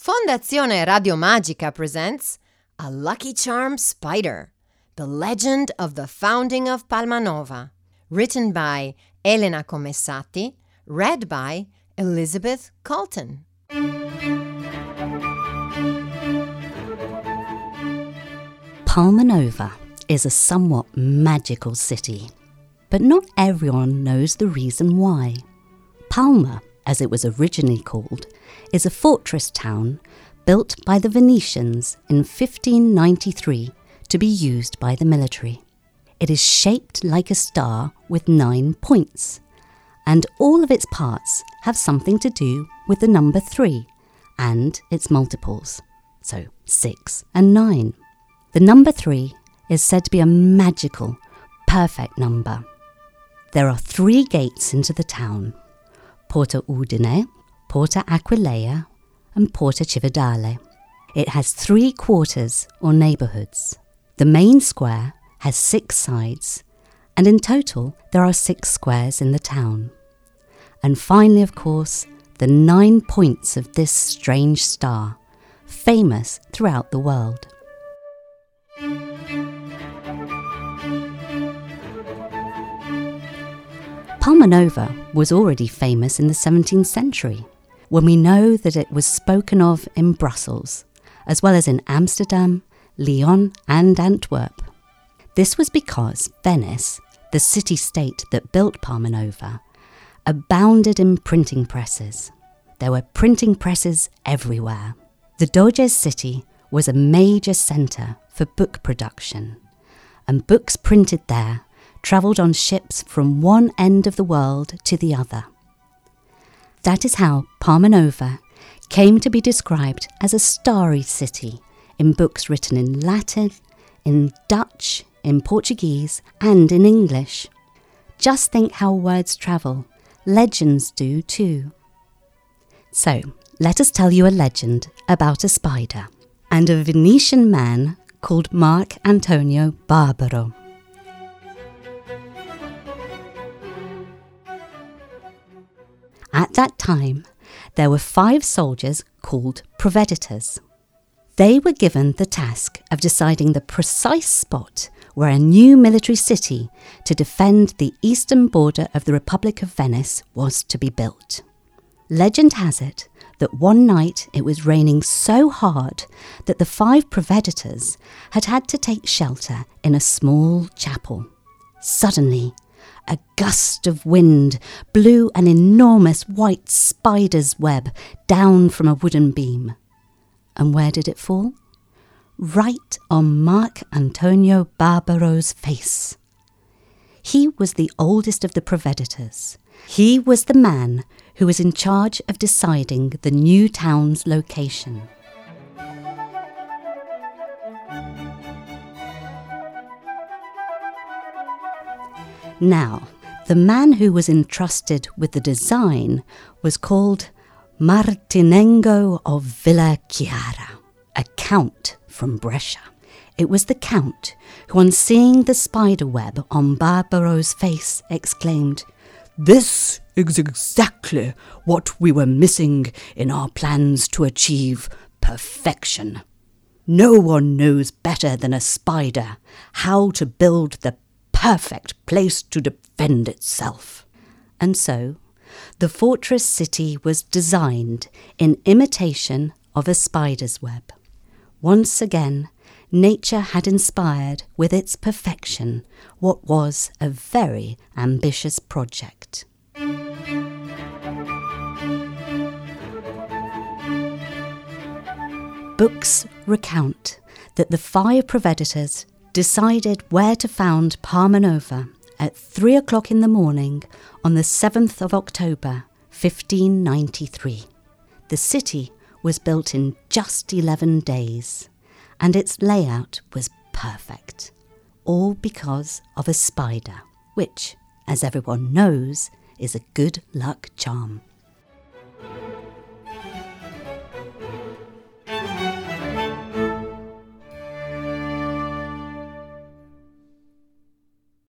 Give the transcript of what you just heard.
Fondazione Radio Magica presents A Lucky Charm Spider, The Legend of the Founding of Palmanova, written by Elena Commessati, read by Elizabeth Colton. Palmanova is a somewhat magical city, but not everyone knows the reason why. Palma, as it was originally called, is a fortress town built by the Venetians in 1593 to be used by the military. It is shaped like a star with 9 points, and all of its parts have something to do with the number 3 and its multiples, so 6 and 9. The number 3 is said to be a magical, perfect number. There are 3 gates into the town: Porta Udine, Porta Aquileia and Porta Cividale. It has 3 quarters or neighbourhoods. The main square has 6 sides, and in total there are 6 squares in the town. And finally, of course, the 9 points of this strange star, famous throughout the world. Palmanova was already famous in the 17th century, when we know that it was spoken of in Brussels, as well as in Amsterdam, Lyon and Antwerp. This was because Venice, the city-state that built Palmanova, abounded in printing presses. There were printing presses everywhere. The Doge's city was a major centre for book production, and books printed there travelled on ships from one end of the world to the other. That is how Palmanova came to be described as a starry city in books written in Latin, in Dutch, in Portuguese and in English. Just think how words travel. Legends do too. So, let us tell you a legend about a spider and a Venetian man called Marc Antonio Barbaro. At that time, there were 5 soldiers called proveditors. They were given the task of deciding the precise spot where a new military city to defend the eastern border of the Republic of Venice was to be built. Legend has it that one night it was raining so hard that the 5 proveditors had to take shelter in a small chapel. Suddenly, a gust of wind blew an enormous white spider's web down from a wooden beam. And where did it fall? Right on Marc Antonio Barbaro's face. He was the oldest of the proveditors. He was the man who was in charge of deciding the new town's location. Now, the man who was entrusted with the design was called Martinengo of Villa Chiara, a count from Brescia. It was the count who, on seeing the spider web on Barbaro's face, exclaimed, "This is exactly what we were missing in our plans to achieve perfection. No one knows better than a spider how to build the perfect place to defend itself." And so, the fortress city was designed in imitation of a spider's web. Once again, nature had inspired with its perfection what was a very ambitious project. Books recount that the 5 proveditors decided where to found Palmanova at 3 o'clock in the morning on the 7th of October, 1593. The city was built in just 11 days, and its layout was perfect, all because of a spider, which, as everyone knows, is a good luck charm.